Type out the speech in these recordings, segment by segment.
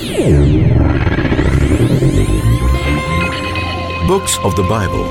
Books of the Bible.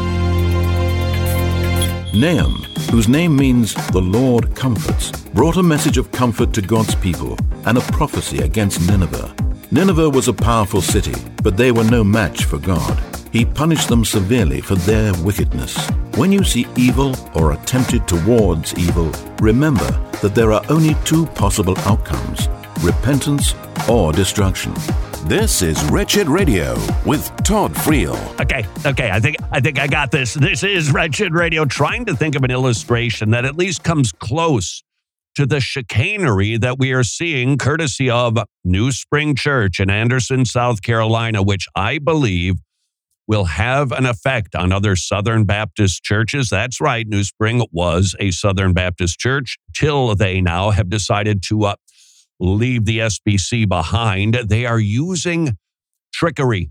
Nahum, whose name means "the Lord comforts," brought a message of comfort to God's people and a prophecy against Nineveh. Nineveh was a powerful city, but they were no match for God. He punished them severely for their wickedness. When you see evil or are tempted towards evil, remember that there are only two possible outcomes: repentance or destruction. This is Wretched Radio with Todd Friel. Okay, I think I got this. This is Wretched Radio, trying to think of an illustration that at least comes close to the chicanery that we are seeing courtesy of New Spring Church in Anderson, South Carolina, which I believe will have an effect on other Southern Baptist churches. That's right, New Spring was a Southern Baptist church till they now have decided to leave the SBC behind. They are using trickery,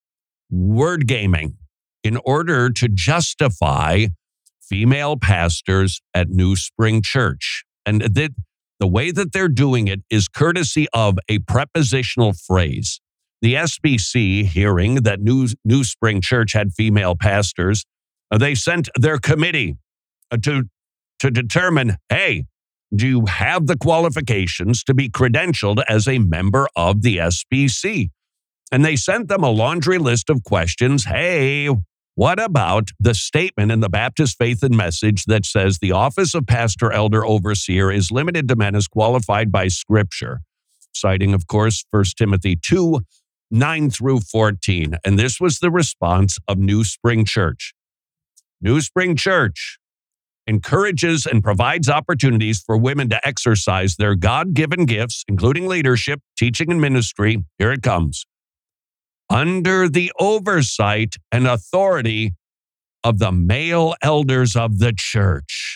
word gaming, in order to justify female pastors at New Spring Church. And the way that they're doing it is courtesy of a prepositional phrase. The SBC, hearing that New Spring Church had female pastors, they sent their committee to determine, hey, do you have the qualifications to be credentialed as a member of the SBC? And they sent them a laundry list of questions. Hey, what about the statement in the Baptist Faith and Message that says the office of pastor, elder, overseer is limited to men as qualified by Scripture? Citing, of course, 1 Timothy 2, 9 through 14. And this was the response of New Spring Church. New Spring Church encourages and provides opportunities for women to exercise their God-given gifts, including leadership, teaching, and ministry. Here it comes. Under the oversight and authority of the male elders of the church.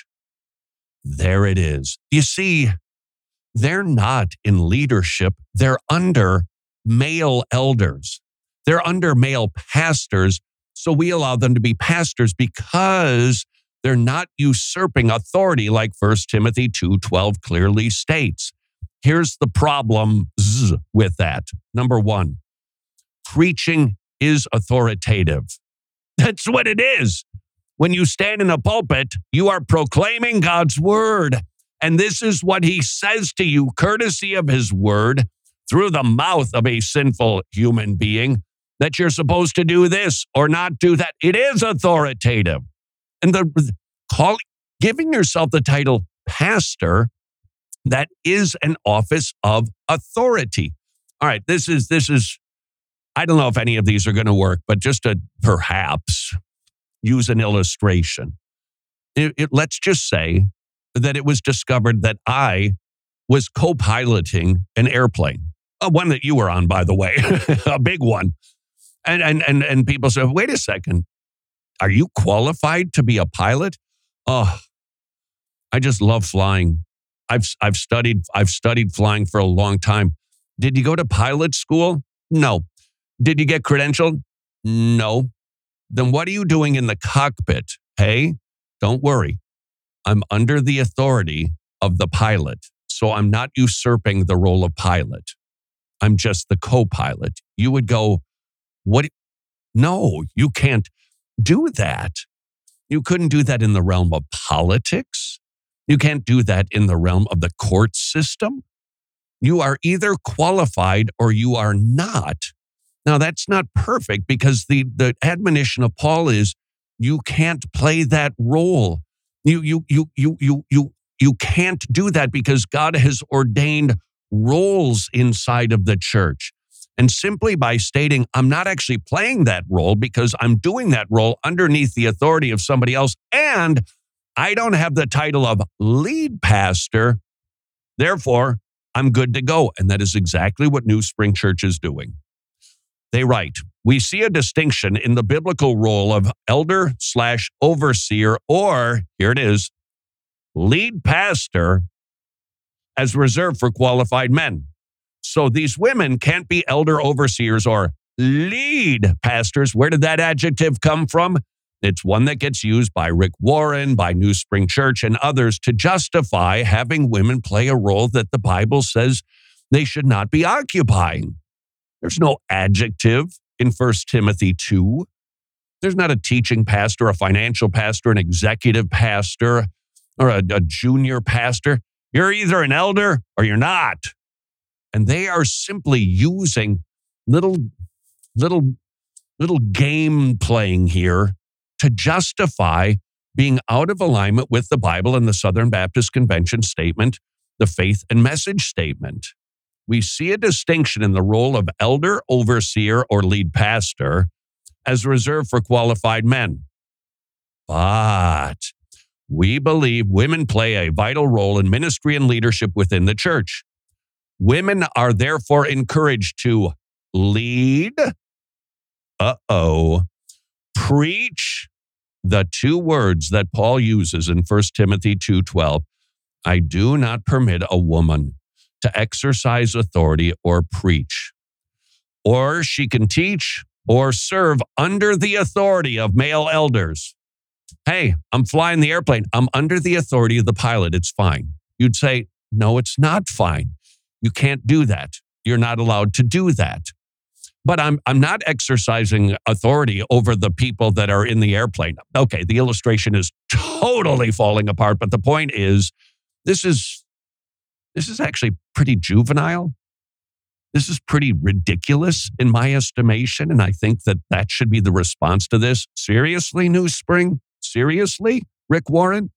There it is. You see, they're not in leadership. They're under male elders. They're under male pastors. So we allow them to be pastors because they're not usurping authority like 1 Timothy 2:12 clearly states. Here's the problem with that. Number one, preaching is authoritative. That's what it is. When you stand in a pulpit, you are proclaiming God's word. And this is what he says to you, courtesy of his word, through the mouth of a sinful human being, that you're supposed to do this or not do that. It is authoritative. And giving yourself the title pastor, that is an office of authority. All right, this is. I don't know if any of these are going to work, but just to perhaps use an illustration. Let's just say that it was discovered that I was co-piloting an airplane, one that you were on, by the way, a big one. And people say, wait a second, are you qualified to be a pilot? Oh, I just love flying. I've studied flying for a long time. Did you go to pilot school? No. Did you get credentialed? No. Then what are you doing in the cockpit? Hey, don't worry. I'm under the authority of the pilot. So I'm not usurping the role of pilot. I'm just the co-pilot. You would go, what? No, you can't do that. You couldn't do that in the realm of politics. You can't do that in the realm of the court system. You are either qualified or you are not. Now, that's not perfect because the admonition of Paul is you can't play that role. You can't do that because God has ordained roles inside of the church. And simply by stating, I'm not actually playing that role because I'm doing that role underneath the authority of somebody else, and I don't have the title of lead pastor, therefore, I'm good to go. And that is exactly what New Spring Church is doing. They write, we see a distinction in the biblical role of elder/overseer, or, here it is, lead pastor, as reserved for qualified men. So these women can't be elder overseers or lead pastors. Where did that adjective come from? It's one that gets used by Rick Warren, by New Spring Church, and others to justify having women play a role that the Bible says they should not be occupying. There's no adjective in 1 Timothy 2. There's not a teaching pastor, a financial pastor, an executive pastor, or a junior pastor. You're either an elder or you're not. And they are simply using little game playing here to justify being out of alignment with the Bible and the Southern Baptist Convention statement, the faith and message statement. We see a distinction in the role of elder, overseer, or lead pastor as reserved for qualified men. But we believe women play a vital role in ministry and leadership within the church. Women are therefore encouraged to lead, preach, the two words that Paul uses in 1 Timothy 2:12. I do not permit a woman to exercise authority or preach, or she can teach or serve under the authority of male elders. Hey, I'm flying the airplane. I'm under the authority of the pilot. It's fine. You'd say, no, it's not fine. You can't do that. You're not allowed to do that. But I'm not exercising authority over the people that are in the airplane. Okay, the illustration is totally falling apart, but the point is, this is actually pretty juvenile. This is pretty ridiculous in my estimation, and I think that should be the response to this. Seriously, New Spring? Seriously, Rick Warren?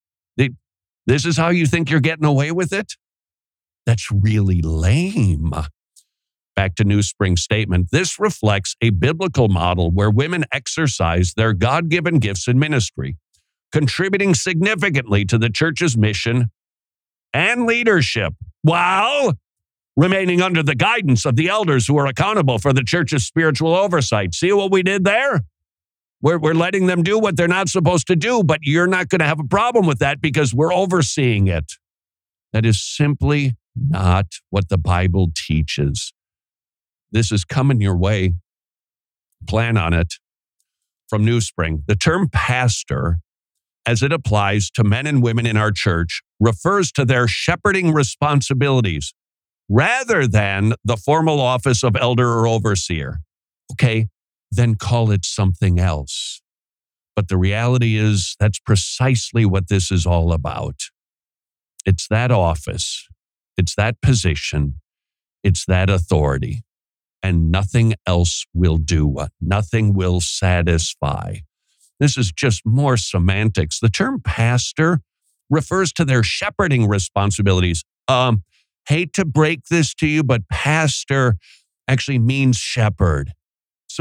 This is how you think you're getting away with it? That's really lame. Back to New Spring's statement. This reflects a biblical model where women exercise their God-given gifts in ministry, contributing significantly to the church's mission and leadership, while remaining under the guidance of the elders who are accountable for the church's spiritual oversight. See what we did there? We're letting them do what they're not supposed to do, but you're not going to have a problem with that because we're overseeing it. That is simply not what the Bible teaches. This is coming your way. Plan on it. From New Spring, the term pastor, as it applies to men and women in our church, refers to their shepherding responsibilities rather than the formal office of elder or overseer. Okay, then call it something else. But the reality is that's precisely what this is all about. It's that office. It's that position. It's that authority. And nothing else will do. Nothing will satisfy. This is just more semantics. The term pastor refers to their shepherding responsibilities. Hate to break this to you, but pastor actually means shepherd. So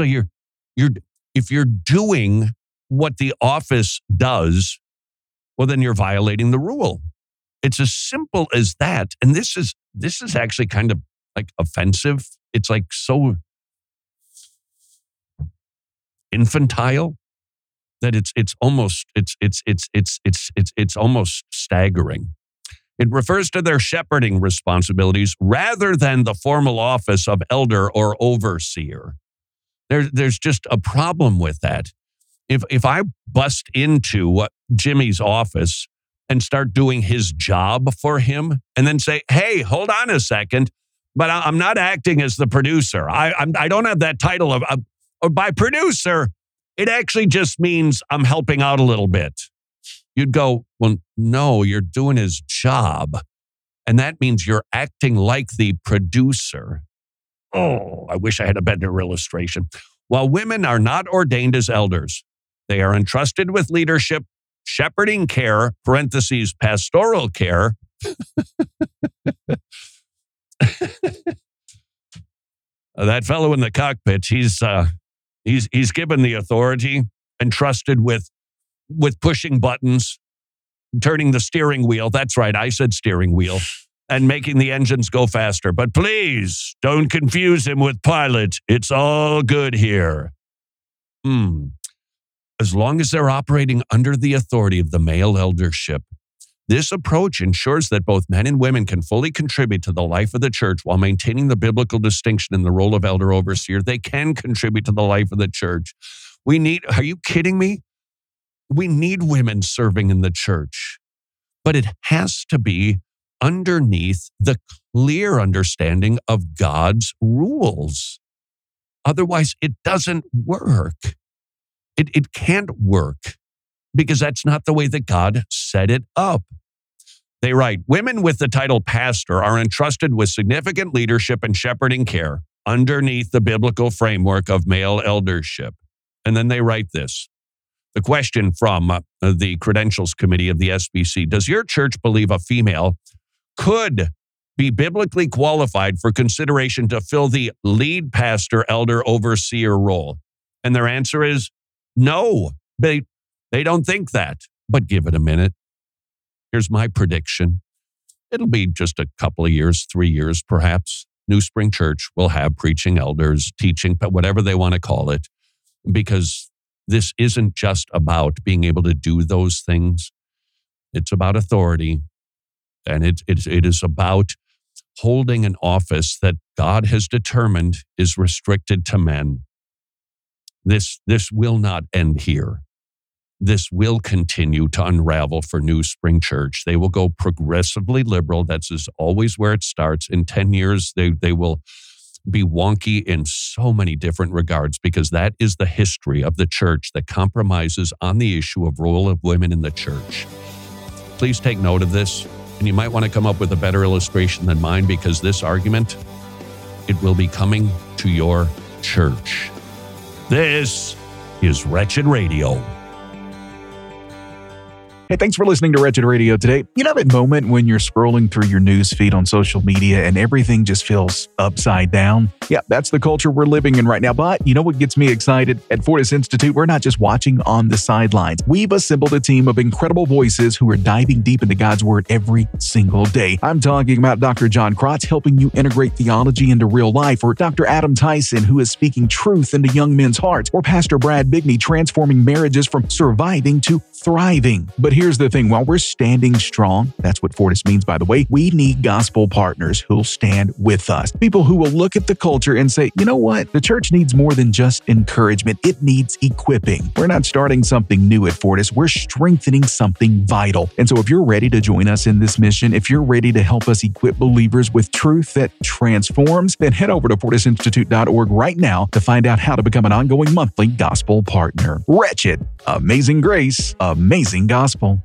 if you're doing what the office does, well, then you're violating the rule. It's as simple as that. And this is actually kind of like offensive. It's like so infantile that it's almost staggering. It refers to their shepherding responsibilities rather than the formal office of elder or overseer. There's just a problem with that. If I bust into Jimmy's office and start doing his job for him and then say, hey, hold on a second, but I'm not acting as the producer. I don't have that title of by producer. It actually just means I'm helping out a little bit. You'd go, well, no, you're doing his job. And that means you're acting like the producer. Oh, I wish I had a better illustration. While women are not ordained as elders, they are entrusted with leadership, shepherding care, parentheses, pastoral care. That fellow in the cockpit, he's given the authority, entrusted with pushing buttons, turning the steering wheel. That's right, I said steering wheel, and making the engines go faster. But please don't confuse him with pilot. It's all good here. As long as they're operating under the authority of the male eldership, this approach ensures that both men and women can fully contribute to the life of the church while maintaining the biblical distinction in the role of elder overseer. They can contribute to the life of the church. Are you kidding me? We need women serving in the church, but it has to be underneath the clear understanding of God's rules. Otherwise, it doesn't work. It can't work because that's not the way that God set it up. They write, women with the title pastor are entrusted with significant leadership and shepherding care underneath the biblical framework of male eldership. And then they write this. The question from the Credentials Committee of the SBC, does your church believe a female could be biblically qualified for consideration to fill the lead pastor, elder, overseer role? And their answer is no. They don't think that, but give it a minute. Here's my prediction. It'll be just a couple of years, 3 years perhaps. New Spring Church will have preaching elders, teaching, but whatever they want to call it, because this isn't just about being able to do those things. It's about authority, and it is about holding an office that God has determined is restricted to men. This will not end here. This will continue to unravel for New Spring Church. They will go progressively liberal. That's always where it starts. In 10 years, they will be wonky in so many different regards because that is the history of the church that compromises on the issue of role of women in the church. Please take note of this, and you might want to come up with a better illustration than mine because this argument, it will be coming to your church. This is Wretched Radio. Hey, thanks for listening to Wretched Radio today. You know that moment when you're scrolling through your news feed on social media and everything just feels upside down? Yeah, that's the culture we're living in right now. But you know what gets me excited? At Fortis Institute, we're not just watching on the sidelines. We've assembled a team of incredible voices who are diving deep into God's Word every single day. I'm talking about Dr. John Krotz helping you integrate theology into real life, or Dr. Adam Tyson, who is speaking truth into young men's hearts, or Pastor Brad Bigney transforming marriages from surviving to thriving. But here's the thing, while we're standing strong, that's what Fortis means, by the way, we need gospel partners who'll stand with us. People who will look at the culture and say, you know what? The church needs more than just encouragement. It needs equipping. We're not starting something new at Fortis. We're strengthening something vital. And so if you're ready to join us in this mission, if you're ready to help us equip believers with truth that transforms, then head over to fortisinstitute.org right now to find out how to become an ongoing monthly gospel partner. Wretched, amazing grace, amazing gospel.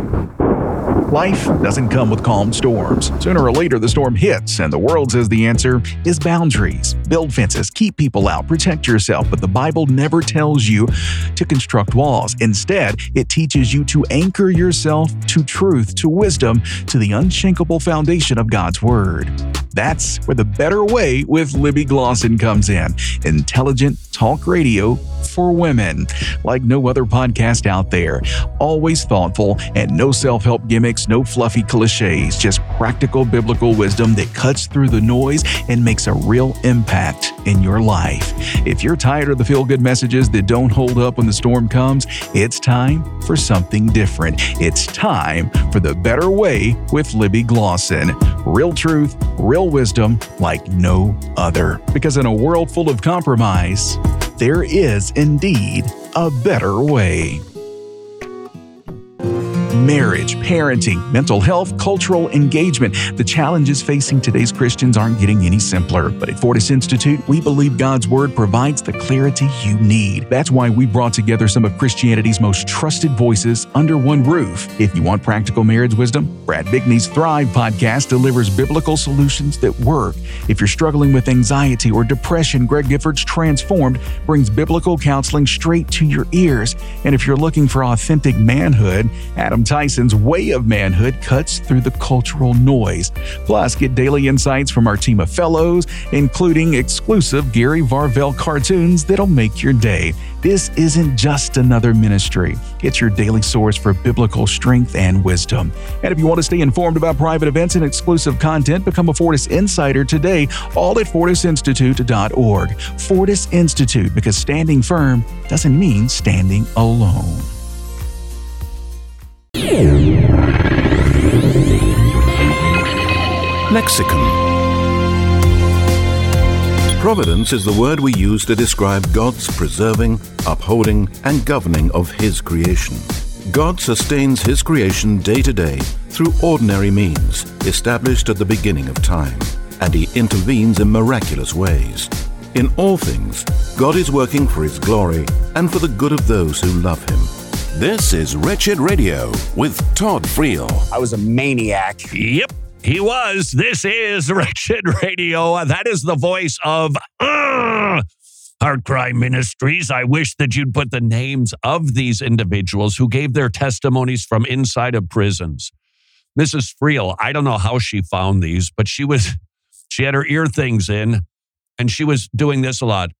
Life doesn't come with calm storms. Sooner or later, the storm hits, and the world says the answer is boundaries. Build fences, keep people out, protect yourself, but the Bible never tells you to construct walls. Instead, it teaches you to anchor yourself to truth, to wisdom, to the unshakable foundation of God's Word. That's where the Better Way with Libby Glosson comes in. Intelligent talk radio for women. Like no other podcast out there. Always thoughtful and no self-help gimmicks, no fluffy cliches, just practical biblical wisdom that cuts through the noise and makes a real impact in your life. If you're tired of the feel-good messages that don't hold up when the storm comes, it's time for something different. It's time for the Better Way with Libby Glosson. Real truth, real wisdom like no other. Because in a world full of compromise, there is indeed a better way. Marriage, parenting, mental health, cultural engagement. The challenges facing today's Christians aren't getting any simpler. But at Fortis Institute, we believe God's Word provides the clarity you need. That's why we brought together some of Christianity's most trusted voices under one roof. If you want practical marriage wisdom, Brad Bigney's Thrive podcast delivers biblical solutions that work. If you're struggling with anxiety or depression, Greg Gifford's Transformed brings biblical counseling straight to your ears. And if you're looking for authentic manhood, Adam Tyson's Way of Manhood cuts through the cultural noise. Plus, get daily insights from our team of fellows, including exclusive Gary Varvel cartoons that'll make your day. This isn't just another ministry. It's your daily source for biblical strength and wisdom. And if you want to stay informed about private events and exclusive content, become a Fortis Insider today, all at fortisinstitute.org. Fortis Institute, because standing firm doesn't mean standing alone. Lexicon. Providence is the word we use to describe God's preserving, upholding, and governing of His creation. God sustains his creation day to day through ordinary means established at the beginning of time, and he intervenes in miraculous ways. In all things, God is working for his glory and for the good of those who love him. This is Wretched Radio with Todd Friel. I was a maniac. Yep, he was. This is Wretched Radio. That is the voice of Heart Cry Ministries. I wish that you'd put the names of these individuals who gave their testimonies from inside of prisons. Mrs. Friel, I don't know how she found these, but she had her ear things in, and she was doing this a lot.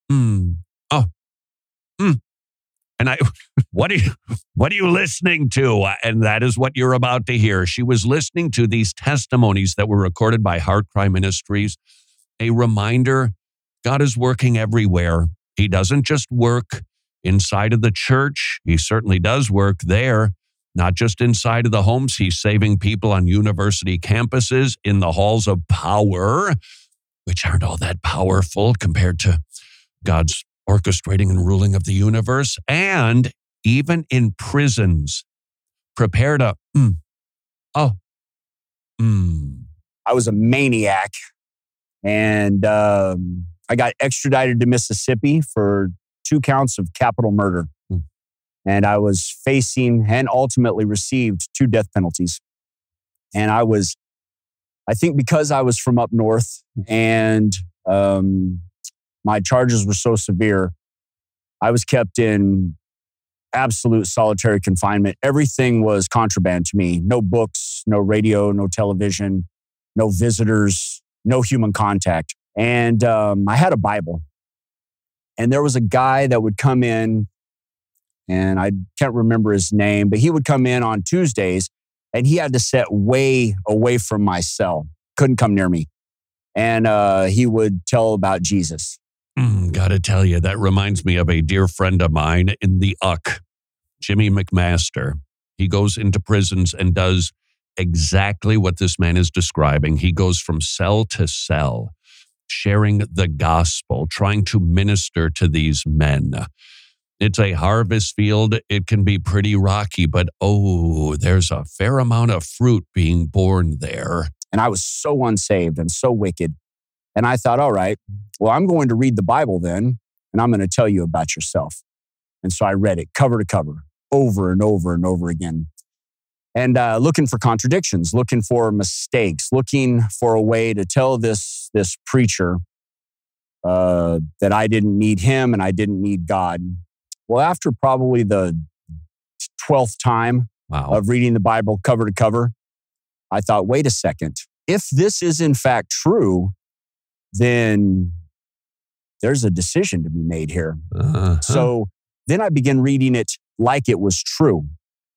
And what are you listening to? And that is what you're about to hear. She was listening to these testimonies that were recorded by Heart Cry Ministries. A reminder, God is working everywhere. He doesn't just work inside of the church. He certainly does work there, not just inside of the homes. He's saving people on university campuses, in the halls of power, which aren't all that powerful compared to God's orchestrating and ruling of the universe, and even in prisons. Prepare to, I was a maniac, and I got extradited to Mississippi for 2 counts of capital murder. And I was facing and ultimately received 2 death penalties. And I think because I was from up north and my charges were so severe, I was kept in absolute solitary confinement. Everything was contraband to me. No books, no radio, no television, no visitors, no human contact. And I had a Bible. And there was a guy that would come in, and I can't remember his name, but he would come in on Tuesdays, and he had to sit way away from my cell. Couldn't come near me. And he would tell about Jesus. Gotta tell you, that reminds me of a dear friend of mine in the UC, Jimmy McMaster. He goes into prisons and does exactly what this man is describing. He goes from cell to cell, sharing the gospel, trying to minister to these men. It's a harvest field. It can be pretty rocky, but there's a fair amount of fruit being born there. And I was so unsaved and so wicked. And I thought, all right, well, I'm going to read the Bible then, and I'm going to tell you about yourself. And so I read it cover to cover, over and over and over again. And looking for contradictions, looking for mistakes, looking for a way to tell this preacher that I didn't need him and I didn't need God. Well, after probably the 12th time of reading the Bible cover to cover, I thought, wait a second. If this is in fact true, then there's a decision to be made here. So then I began reading it like it was true.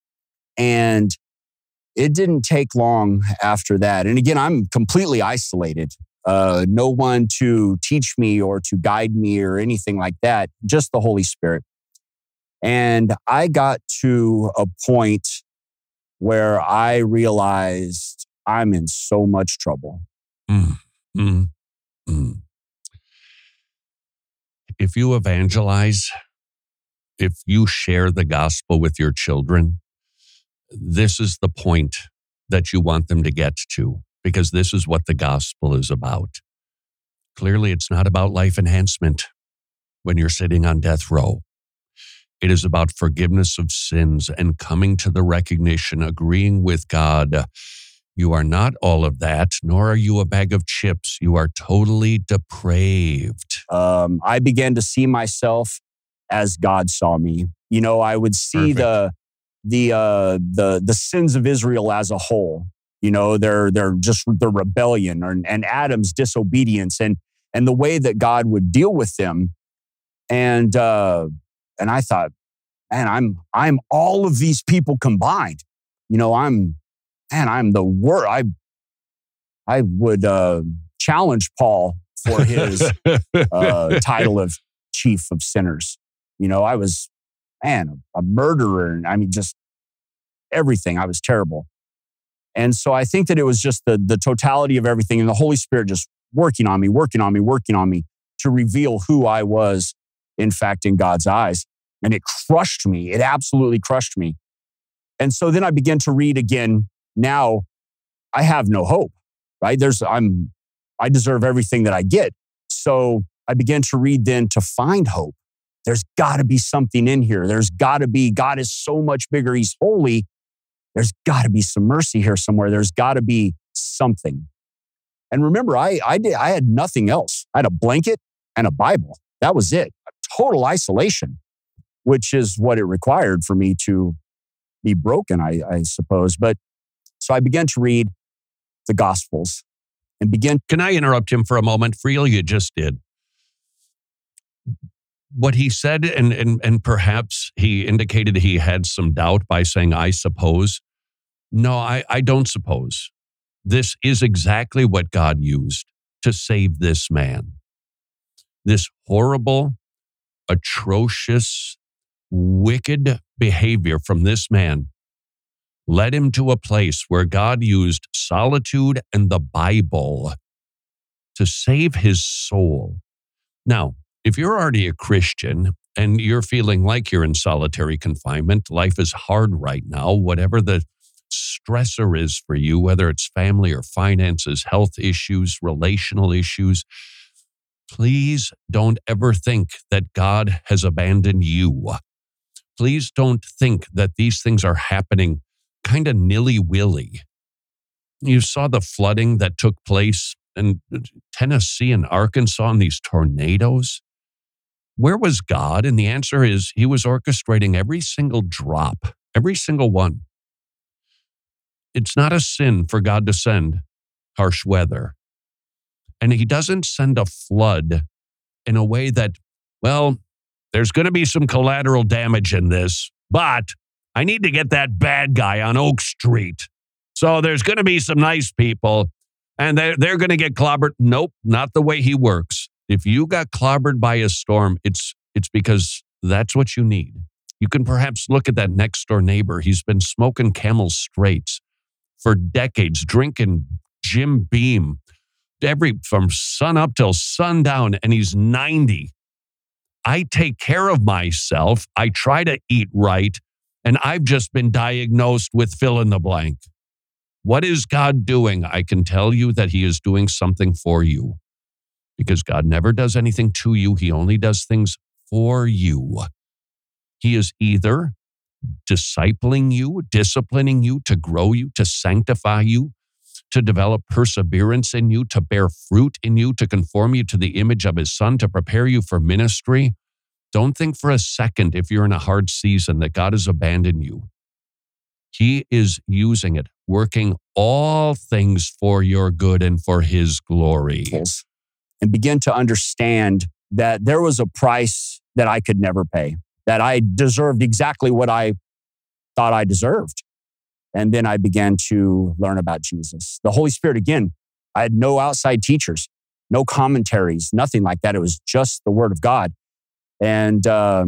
And it didn't take long after that. And again, I'm completely isolated. No one to teach me or to guide me or anything like that, just the Holy Spirit. And I got to a point where I realized I'm in so much trouble. If you evangelize, if you share the gospel with your children, this is the point that you want them to get to, because this is what the gospel is about. Clearly, it's not about life enhancement when you're sitting on death row. It is about forgiveness of sins and coming to the recognition, agreeing with God. You are not all of that, nor are you a bag of chips. You are totally depraved. I began to see myself as God saw me. You know, I would see the sins of Israel as a whole. You know, their rebellion and Adam's disobedience and the way that God would deal with them. And I thought, man, I'm all of these people combined. You know, I'm the worst. I would challenge Paul for his title of chief of sinners. You know, I was, a murderer. And I mean, just everything. I was terrible. And so I think that it was just the totality of everything and the Holy Spirit just working on me to reveal who I was, in fact, in God's eyes. And it crushed me. It absolutely crushed me. And so then I began to read again. Now I have no hope, right? I deserve everything that I get. So I began to read then to find hope. There's got to be something in here. There's got to be, God is so much bigger. He's holy. There's got to be some mercy here somewhere. There's got to be something. And remember, I had nothing else. I had a blanket and a Bible. That was it. Total isolation, which is what it required for me to be broken, I suppose. But so I began to read the Gospels and began. Can I interrupt him for a moment? Friel, you just did. What he said, and perhaps he indicated he had some doubt by saying, I suppose. No, I don't suppose. This is exactly what God used to save this man. This horrible, atrocious, wicked behavior from this man led him to a place where God used solitude and the Bible to save his soul. Now, if you're already a Christian and you're feeling like you're in solitary confinement, life is hard right now, whatever the stressor is for you, whether it's family or finances, health issues, relational issues, please don't ever think that God has abandoned you. Please don't think that these things are happening kind of nilly-willy. You saw the flooding that took place in Tennessee and Arkansas and these tornadoes. Where was God? And the answer is he was orchestrating every single drop, every single one. It's not a sin for God to send harsh weather. And he doesn't send a flood in a way that, well, there's going to be some collateral damage in this, but I need to get that bad guy on Oak Street. So there's going to be some nice people and they're going to get clobbered. Nope, not the way he works. If you got clobbered by a storm, it's because that's what you need. You can perhaps look at that next door neighbor. He's been smoking Camel Straights for decades, drinking Jim Beam from sun up till sundown, and he's 90. I take care of myself. I try to eat right, and I've just been diagnosed with fill in the blank. What is God doing? I can tell you that he is doing something for you because God never does anything to you. He only does things for you. He is either discipling you, disciplining you, to grow you, to sanctify you, to develop perseverance in you, to bear fruit in you, to conform you to the image of his son, to prepare you for ministry. Don't think for a second, if you're in a hard season, that God has abandoned you. He is using it, working all things for your good and for his glory. And begin to understand that there was a price that I could never pay, that I deserved exactly what I thought I deserved. And then I began to learn about Jesus. The Holy Spirit, again, I had no outside teachers, no commentaries, nothing like that. It was just the Word of God. And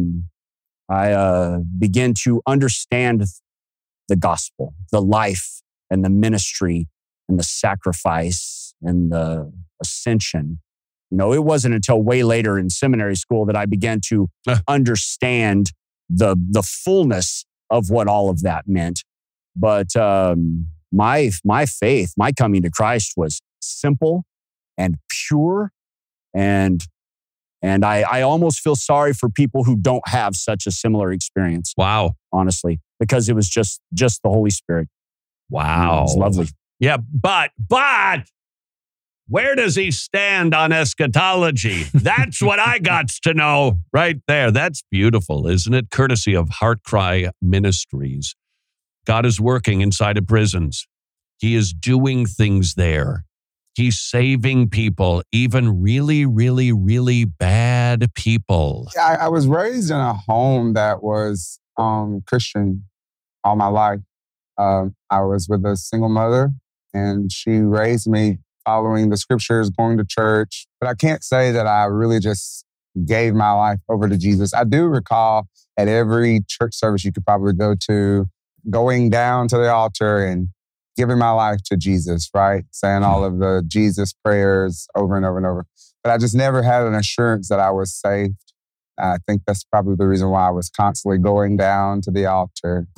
I began to understand the gospel, the life and the ministry and the sacrifice and the ascension. You know, it wasn't until way later in seminary school that I began to understand the fullness of what all of that meant. But my faith, my coming to Christ was simple and pure, and I almost feel sorry for people who don't have such a similar experience. Wow, honestly, because it was just the Holy Spirit. Wow, it was lovely. Yeah, but where does he stand on eschatology? That's what I got to know right there. That's beautiful, isn't it? Courtesy of Heart Cry Ministries. God is working inside of prisons. He is doing things there. He's saving people, even really, really, really bad people. I was raised in a home that was Christian all my life. I was with a single mother, and she raised me following the scriptures, going to church. But I can't say that I really just gave my life over to Jesus. I do recall at every church service you could probably go to, going down to the altar and giving my life to Jesus, right? Saying all of the Jesus prayers over and over and over. But I just never had an assurance that I was saved. I think that's probably the reason why I was constantly going down to the altar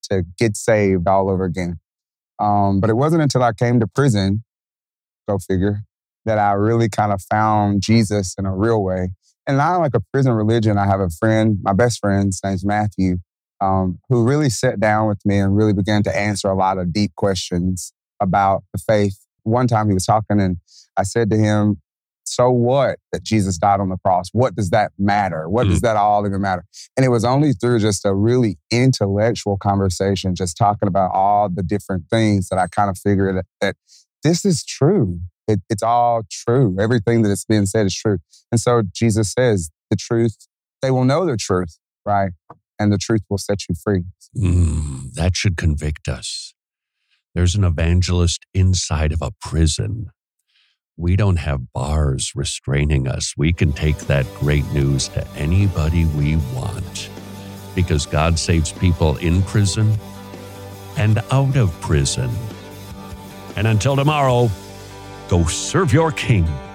to get saved all over again. But it wasn't until I came to prison, go figure, that I really kind of found Jesus in a real way. And not like a prison religion. I have a friend, my best friend, his name's Matthew, who really sat down with me and really began to answer a lot of deep questions about the faith. One time he was talking and I said to him, so what that Jesus died on the cross? What does that matter? What does that all even matter? And it was only through just a really intellectual conversation, just talking about all the different things, that I kind of figured that this is true. It's all true. Everything that is being said is true. And so Jesus says the truth, they will know the truth, right? And the truth will set you free. That should convict us. There's an evangelist inside of a prison. We don't have bars restraining us. We can take that great news to anybody we want, because God saves people in prison and out of prison. And until tomorrow, go serve your King.